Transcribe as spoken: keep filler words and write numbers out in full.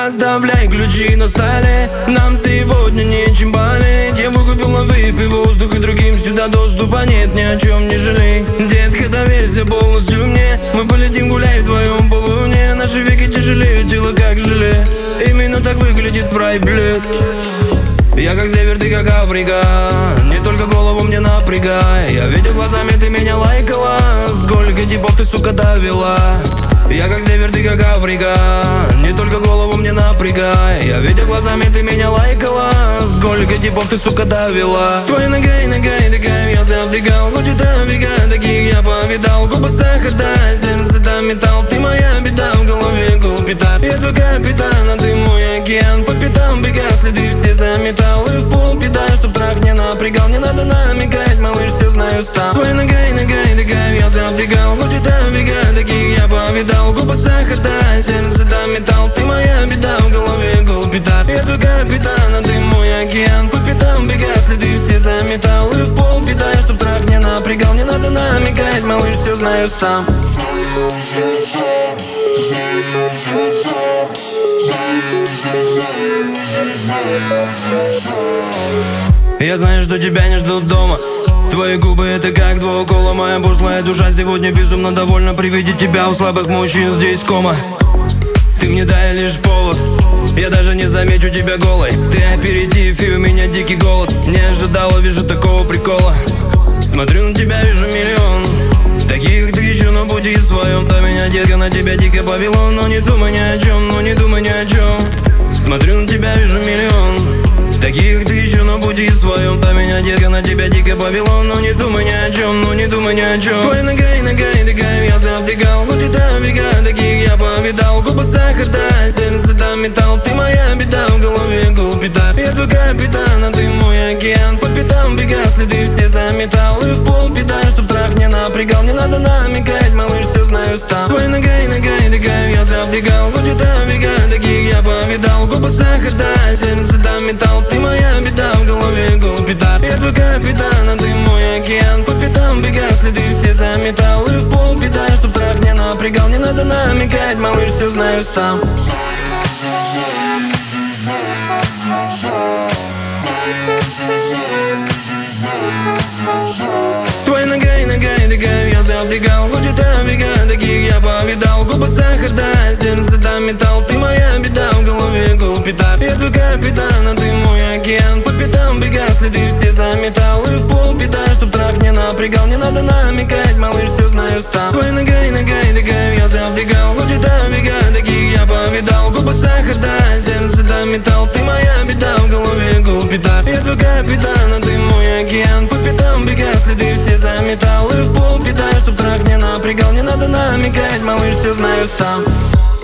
Оставляй ключи на столе, нам сегодня нечем болеть. Я выкупил на выпи воздух, и другим сюда доступа нет. Ни о чем не жалей, детка, доверься полностью мне. Мы полетим гулять вдвоем по луне. Наши веки тяжелеют, тело как желе. Именно так выглядит фрайблет. Я как север, ты как Африка, не только голову мне напрягай. Я видел глазами, ты меня лайкала, сколько типов ты, сука, довела. Я как север, ты как Африка, не только голову мне напрягай. Я видел глазами, ты меня лайкала, сколько типов ты, сука, довела. Твоей ногой, ногой, такая я завтыкал. Хоть это века, таких я повидал. Губа сахар, да, сердце да металл. Ты моя беда, в голове гулпита. Я твой капитан, а ты мой океан. По пятам бега, следы все заметал. И в пол беда, чтоб трах не напрягал. Не надо намекать, малыш, все знаю сам. Твоей ногой, ногой, такая я завтыкал. Хоть это века, таких я повидал. Губа сахар, да, сердце да металл. Ты моя беда, в голове гулпита. Я твой капитан, а ты мой океан. По пятам бега, следы все заметал. И в пол беда, чтоб трах не напрягал. Не надо намекать, малыш, все знаю сам. Знаю все сам, знаю все сам, знаю все, знаю все, знаю все сам. Я знаю, что тебя не ждут дома. Твои губы это как два укола. Моя пошлая душа сегодня безумно довольна. При виде тебя у слабых мужчин здесь кома. Ты мне дай лишь повод, я даже не замечу тебя голой. Ты аперитив и у меня дикий голод. Не ожидала, вижу такого прикола. Смотрю на тебя, вижу миллион таких, ты еще, но будь в своем. Да меня, детка, на тебя дико повело. Но не думай ни о чем, но не думай ни о чем. Смотрю на тебя, вижу миллион таких, ты еще, но будь в своем. Да меня, детка, на тебя дико повело. Но не думай ни о чем, но не думай ни о чем. Твоей ногой, ногой, такая я завтыкал. Хоть это века, таких я повидал. Губа сахар, да, сердце да металл. Ты моя беда, в голове гулпита. Я твой капитан, а ты мой океан. По пятам бега, следы все заметал. И в пол беда, чтоб трах не напрягал. Не надо намекать, малыш, все знаю сам. Твоей ногой, ногой, такая я завтыкал. Хоть это века, таких я повидал. Губа сахар, да, сердце да металл. Ты моя беда, в голове гулпита. Я твой капитан, а ты мой океан. По пятам бега, следы все заметал. И в пол беда, чтоб трах не напрягал. Не надо намекать, малыш, все знаю сам. Твоей ногой, ногой, такая я завтыкал. Хоть это века, таких я повидал. Губа сахар, да, сердце да металл. Ты моя беда, в голове гулпита. Я твой капитан, а ты мой океан. По пятам бега, следы все заметал. И в пол беда, чтоб трах не напрягал. Не надо намекать, малыш, все знаю сам. Твоей ногой, ногой, такая я завтыкал. Хоть это века, таких я повидал. Губа сахар, да, сердце да металл. Ты моя беда, в голове гулпита. Я твой капитан, а ты мой океан. По пятам бега, следы все заметал. И в пол беда, чтоб трах не напрягал. Не надо намекать, малыш, все знаю сам.